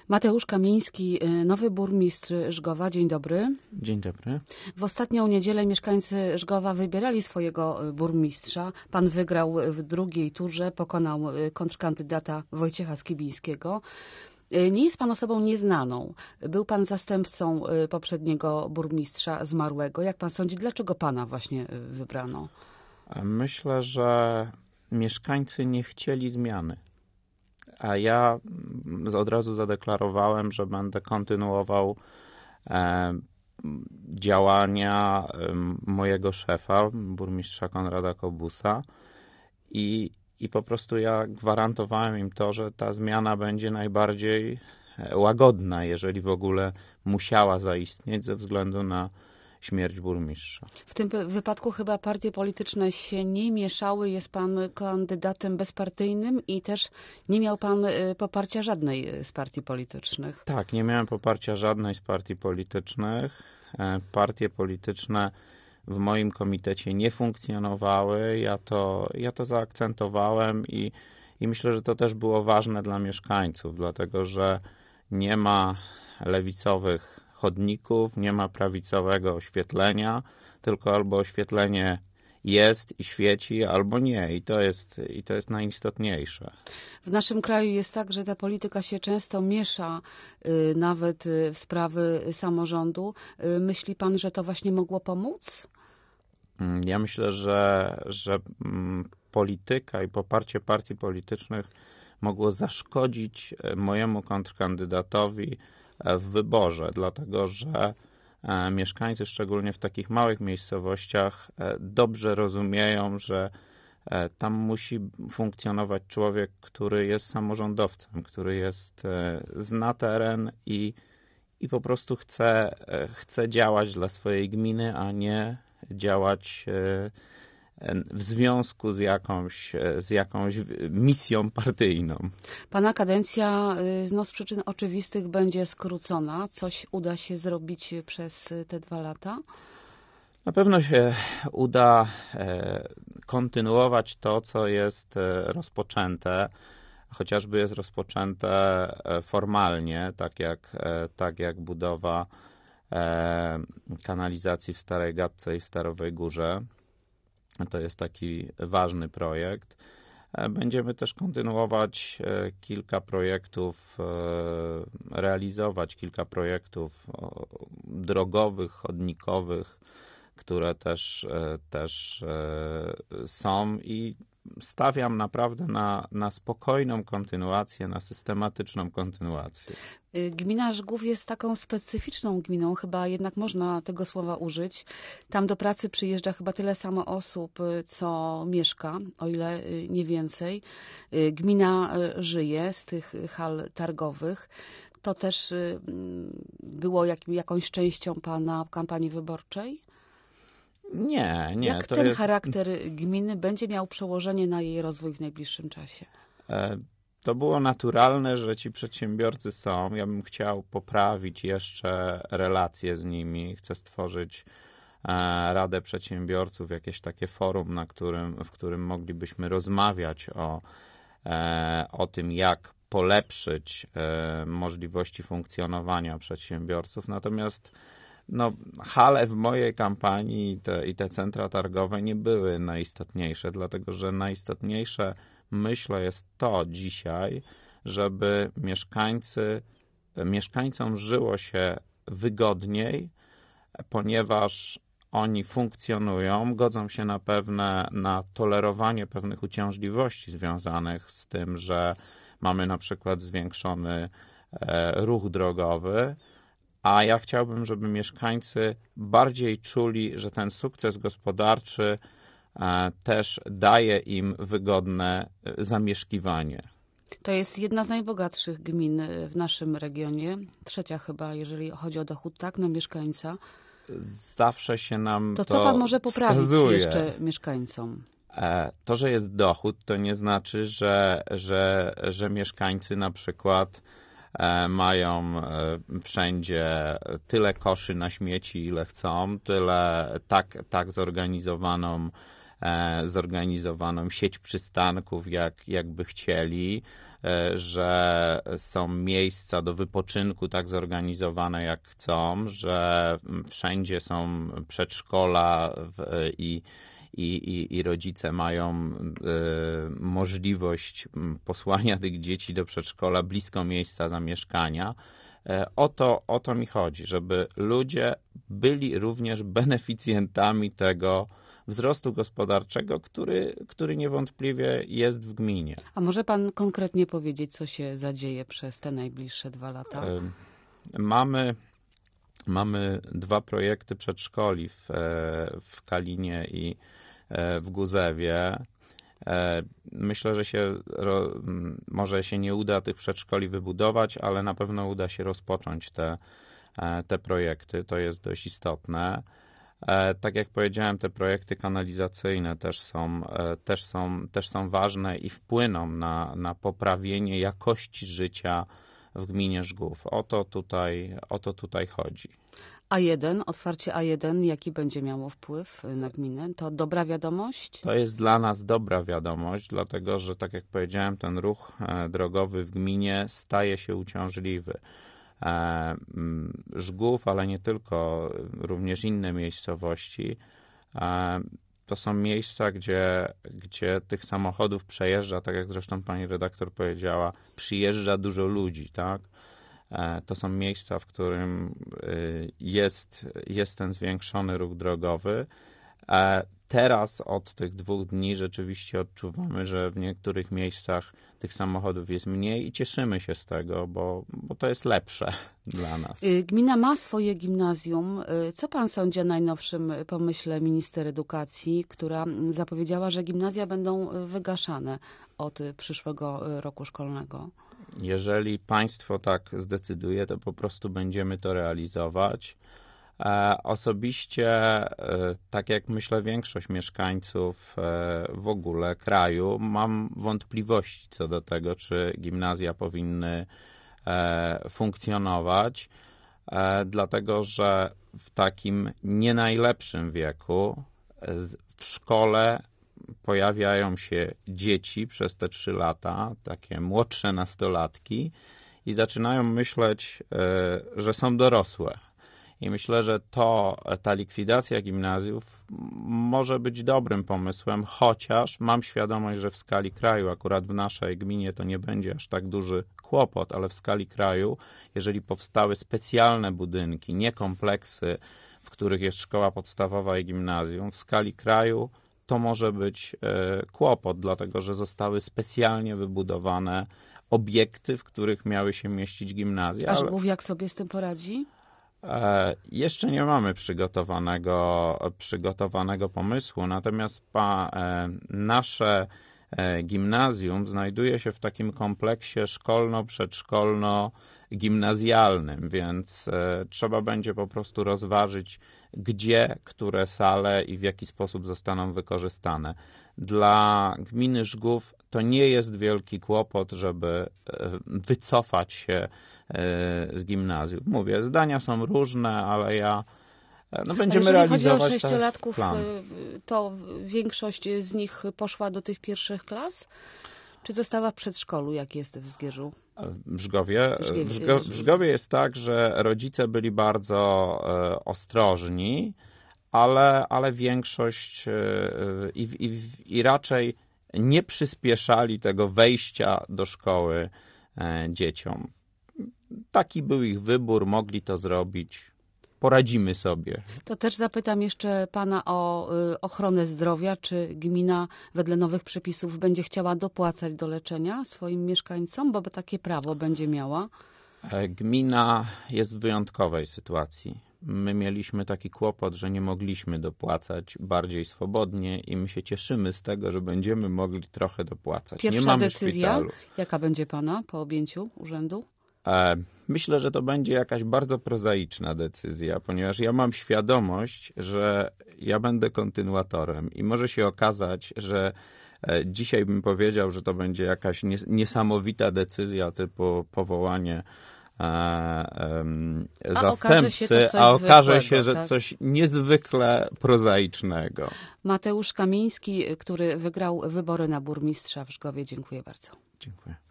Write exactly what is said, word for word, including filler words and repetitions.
Mateusz Kamiński, nowy burmistrz Żgowa. Dzień dobry. Dzień dobry. W ostatnią niedzielę mieszkańcy Żgowa wybierali swojego burmistrza. Pan wygrał w drugiej turze, pokonał kontrkandydata Wojciecha Skibińskiego. Nie jest pan osobą nieznaną. Był pan zastępcą poprzedniego burmistrza zmarłego. Jak pan sądzi, dlaczego pana właśnie wybrano? Myślę, że mieszkańcy nie chcieli zmiany. A ja od razu zadeklarowałem, że będę kontynuował e, działania e, mojego szefa, burmistrza Konrada Kobusa i, i po prostu ja gwarantowałem im to, że ta zmiana będzie najbardziej łagodna, jeżeli w ogóle musiała zaistnieć ze względu na śmierć burmistrza. W tym wypadku chyba partie polityczne się nie mieszały. Jest pan kandydatem bezpartyjnym i też nie miał pan poparcia żadnej z partii politycznych. Tak, nie miałem poparcia żadnej z partii politycznych. Partie polityczne w moim komitecie nie funkcjonowały. Ja to, ja to zaakcentowałem i, i myślę, że to też było ważne dla mieszkańców, dlatego że nie ma lewicowych chodników, nie ma prawicowego oświetlenia, tylko albo oświetlenie jest i świeci, albo nie. I to jest, i to jest najistotniejsze. W naszym kraju jest tak, że ta polityka się często miesza y, nawet y, w sprawy samorządu. Y, myśli pan, że to właśnie mogło pomóc? Ja myślę, że, że polityka i poparcie partii politycznych mogło zaszkodzić mojemu kontrkandydatowi w wyborze, dlatego że mieszkańcy, szczególnie w takich małych miejscowościach, dobrze rozumieją, że tam musi funkcjonować człowiek, który jest samorządowcem, który jest, zna teren i, i po prostu chce, chce działać dla swojej gminy, a nie działać w związku z jakąś, z jakąś misją partyjną. Pana kadencja no, z przyczyn oczywistych będzie skrócona. Coś uda się zrobić przez te dwa lata? Na pewno się uda kontynuować to, co jest rozpoczęte. Chociażby jest rozpoczęte formalnie, tak jak, tak jak budowa kanalizacji w Starej Gadce i w Starowej Górze. To jest taki ważny projekt. Będziemy też kontynuować kilka projektów, realizować kilka projektów drogowych, chodnikowych, które też, też są i stawiam naprawdę na, na spokojną kontynuację, na systematyczną kontynuację. Gmina Żgów jest taką specyficzną gminą, chyba jednak można tego słowa użyć. Tam do pracy przyjeżdża chyba tyle samo osób, co mieszka, o ile nie więcej. Gmina żyje z tych hal targowych. To też było jak, jakąś częścią pana kampanii wyborczej? Nie, nie. Jak to ten jest... charakter gminy będzie miał przełożenie na jej rozwój w najbliższym czasie? To było naturalne, że ci przedsiębiorcy są. Ja bym chciał poprawić jeszcze relacje z nimi. Chcę stworzyć Radę Przedsiębiorców, jakieś takie forum, na którym, w którym moglibyśmy rozmawiać o, o tym, jak polepszyć możliwości funkcjonowania przedsiębiorców. Natomiast no, hale w mojej kampanii i te, i te centra targowe nie były najistotniejsze, dlatego że najistotniejsze, myślę, jest to dzisiaj, żeby mieszkańcy, mieszkańcom żyło się wygodniej, ponieważ oni funkcjonują, godzą się na pewne, na tolerowanie pewnych uciążliwości związanych z tym, że mamy na przykład zwiększony ruch drogowy, a ja chciałbym, żeby mieszkańcy bardziej czuli, że ten sukces gospodarczy też daje im wygodne zamieszkiwanie. To jest jedna z najbogatszych gmin w naszym regionie. Trzecia chyba, jeżeli chodzi o dochód, tak, na mieszkańca. Zawsze się nam to To co pan może poprawić wskazuje. jeszcze mieszkańcom? To, że jest dochód, to nie znaczy, że, że, że mieszkańcy na przykład mają wszędzie tyle koszy na śmieci, ile chcą, tyle tak, tak zorganizowaną, zorganizowaną sieć przystanków, jak, jak by chcieli, że są miejsca do wypoczynku tak zorganizowane jak chcą, że wszędzie są przedszkola i, i, i, i rodzice mają możliwość posłania tych dzieci do przedszkola blisko miejsca zamieszkania. O to, o to mi chodzi, żeby ludzie byli również beneficjentami tego wzrostu gospodarczego, który, który niewątpliwie jest w gminie. A może pan konkretnie powiedzieć, co się zadzieje przez te najbliższe dwa lata? Mamy, mamy dwa projekty przedszkoli w, w Kalinie i w Guzewie. Myślę, że się może się nie uda tych przedszkoli wybudować, ale na pewno uda się rozpocząć te, te projekty. To jest dość istotne. Tak jak powiedziałem, te projekty kanalizacyjne też są, też są, też są ważne i wpłyną na, na poprawienie jakości życia w gminie Żgów. O to tutaj, o to tutaj chodzi. A jeden, otwarcie A jeden, jaki będzie miało wpływ na gminę? To dobra wiadomość? To jest dla nas dobra wiadomość, dlatego że, tak jak powiedziałem, ten ruch drogowy w gminie staje się uciążliwy. Żgów, ale nie tylko, również inne miejscowości. To są miejsca, gdzie, gdzie tych samochodów przejeżdża, tak jak zresztą pani redaktor powiedziała, przyjeżdża dużo ludzi, tak? To są miejsca, w którym jest, jest ten zwiększony ruch drogowy. Teraz od tych dwóch dni rzeczywiście odczuwamy, że w niektórych miejscach tych samochodów jest mniej i cieszymy się z tego, bo, bo to jest lepsze dla nas. Gmina ma swoje gimnazjum. Co pan sądzi o najnowszym pomyśle minister edukacji, która zapowiedziała, że gimnazja będą wygaszane od przyszłego roku szkolnego? Jeżeli państwo tak zdecyduje, to po prostu będziemy to realizować. Osobiście, tak jak myślę większość mieszkańców w ogóle kraju, mam wątpliwości co do tego, czy gimnazja powinny funkcjonować, dlatego że w takim nie najlepszym wieku w szkole pojawiają się dzieci przez te trzy lata, takie młodsze nastolatki i zaczynają myśleć, że są dorosłe. I myślę, że to, ta likwidacja gimnazjów może być dobrym pomysłem, chociaż mam świadomość, że w skali kraju, akurat w naszej gminie to nie będzie aż tak duży kłopot, ale w skali kraju, jeżeli powstały specjalne budynki, nie kompleksy, w których jest szkoła podstawowa i gimnazjum, w skali kraju to może być e, kłopot, dlatego że zostały specjalnie wybudowane obiekty, w których miały się mieścić gimnazja. A Żgów jak sobie z tym poradzi? E, jeszcze nie mamy przygotowanego, przygotowanego pomysłu, natomiast pa, e, nasze e, gimnazjum znajduje się w takim kompleksie szkolno-przedszkolno-gimnazjalnym, więc e, trzeba będzie po prostu rozważyć, gdzie, które sale i w jaki sposób zostaną wykorzystane. Dla gminy Żgów to nie jest wielki kłopot, żeby e, wycofać się z gimnazjów. Mówię, zdania są różne, ale ja no będziemy realizować ten plan. Jeżeli chodzi o sześciolatków, to większość z nich poszła do tych pierwszych klas? Czy została w przedszkolu, jak jest w Zgierzu? W Żgowie, w Żgo, w Żgowie jest tak, że rodzice byli bardzo e, ostrożni, ale, ale większość e, i, i, i raczej nie przyspieszali tego wejścia do szkoły e, dzieciom. Taki był ich wybór, mogli to zrobić. Poradzimy sobie. To też zapytam jeszcze pana o y, ochronę zdrowia. Czy gmina wedle nowych przepisów będzie chciała dopłacać do leczenia swoim mieszkańcom, bo takie prawo będzie miała? Gmina jest w wyjątkowej sytuacji. My mieliśmy taki kłopot, że nie mogliśmy dopłacać bardziej swobodnie i my się cieszymy z tego, że będziemy mogli trochę dopłacać. Pierwsza nie mamy decyzja, szpitalu. Jaka będzie pana po objęciu urzędu? Myślę, że to będzie jakaś bardzo prozaiczna decyzja, ponieważ ja mam świadomość, że ja będę kontynuatorem i może się okazać, że dzisiaj bym powiedział, że to będzie jakaś niesamowita decyzja typu powołanie zastępcy, a okaże się, że tak? coś niezwykle prozaicznego. Mateusz Kamiński, który wygrał wybory na burmistrza w Żgowie. Dziękuję bardzo. Dziękuję.